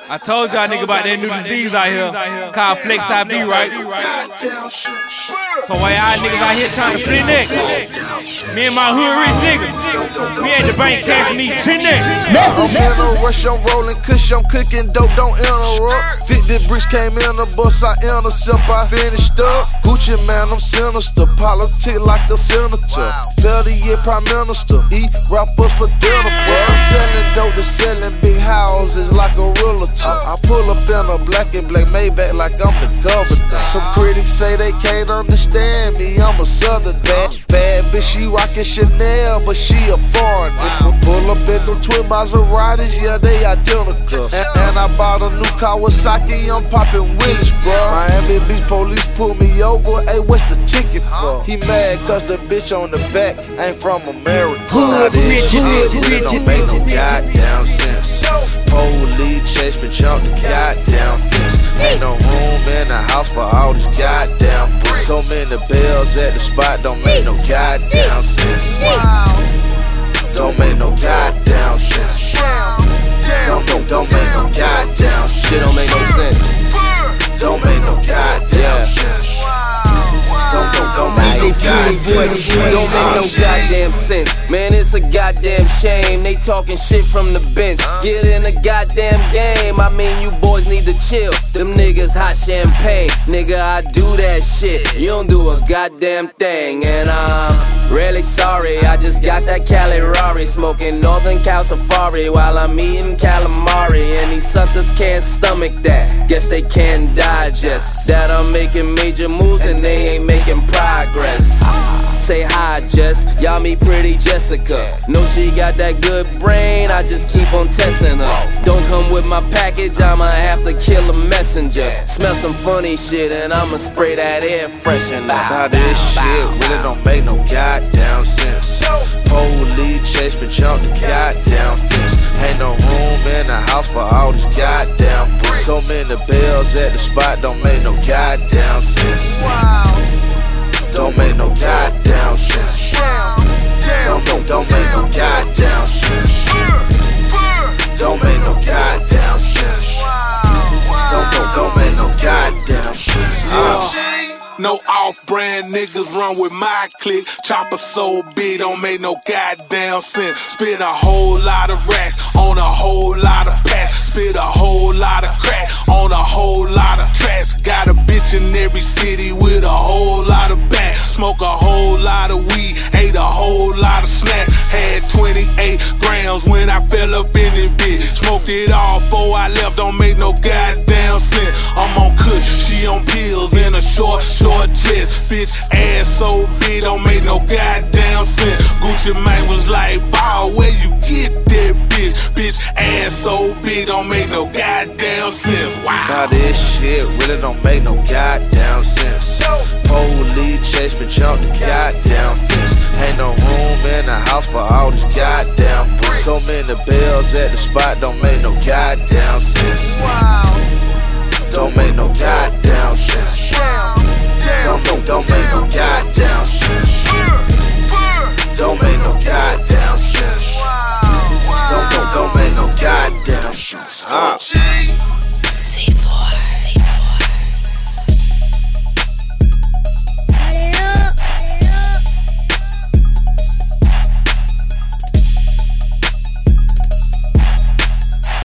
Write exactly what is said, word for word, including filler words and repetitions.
I told y'all nigga about that new disease out here called Flex I V, right? So why y'all niggas out here trying to play next? Me and my hood rich niggas, we at the bank cashing these chin necks. I'm in a rush, I'm rolling kush, I'm cooking dope, don't interrupt. fifty bricks came in the bus, I intercept, I finished up. Gucci man, I'm sinister, politic like a senator. Thirty-year prime minister, eat rappers for dinner, bro. I'm selling dope to selling big houses like a realtor. I pull up in a black and black Maybach like I'm the governor. Some critics say they can't understand me, I'm a southern bad bad bitch, she rockin' Chanel, but she a foreigner. Wow. Pull up in them twin Maseratis, yeah they identical. And, and I bought a new Kawasaki, I'm poppin' Willis, bro. Miami Beach police pull me over, hey what's the ticket for? He mad cause the bitch on the back ain't from America. Now this shit really don't make no goddamn sense. Police chase me, jump the goddamn fence. Ain't no room in the house for all these goddamn bricks. So many bells at the spot, don't make no goddamn sense. Don't make no goddamn sense. Don't, don't, don't make no goddamn sense. Shit don't make no sense. Don't make no goddamn sense. Don't, don't, don't make no goddamn sense. Don't make no goddamn sense. Man, it's a goddamn shame. They talking shit from the bench. Get in the goddamn game. I mean, you boys need to chill. Them niggas hot champagne. Nigga, I do that shit. You don't do a goddamn thing. And I'm really sorry. I just got that Cali Rari. Smoking Northern Cal Safari while I'm eating calamari. And these suckers can't stomach that. Guess they can't digest that I'm making major moves and they ain't making progress. Say hi, Jess, y'all meet pretty Jessica. Know she got that good brain, I just keep on testing her. Don't come with my package, I'ma have to kill a messenger. Smell some funny shit and I'ma spray that air freshener. Now this shit really don't make no goddamn sense. Police chase me, jump the goddamn fence. Ain't no room in the house for all these goddamn bricks. So many bells at the spot, don't make no goddamn sense. Don't make no goddamn sense. Don't, don't, don't make no goddamn sense. Don't make no goddamn sense. Don't, don't, don't make no goddamn sense. Yeah. No off-brand niggas run with my clique. Chopper so big, don't make no goddamn sense. Spit a whole lot of racks on a whole lot of packs. Spit a whole lot of crack on a whole lot of tracks. Got a bitch in every city with a whole lot of back. Smoke a whole lot of weed, ate a whole lot of snacks. Had twenty-eight grams when I fell up in this bitch. Smoked it all before I left, don't make no goddamn sense. I'm on kush, she on pills in a short, short chest. Bitch ass so big, don't make no goddamn sense. Gucci Mane was like, wow, where you get that bitch? Bitch ass so big, don't make no goddamn sense. Wow. Now this shit really don't make no goddamn sense. Police chase me, jump the goddamn fence. Ain't no room in the house for all these goddamn bricks. So many bells at the spot, don't make no goddamn sense. Don't make no goddamn sense. Don't, don't, don't make no goddamn sense. Don't make no goddamn sense. Don't, don't, don't make no goddamn sense. Uh.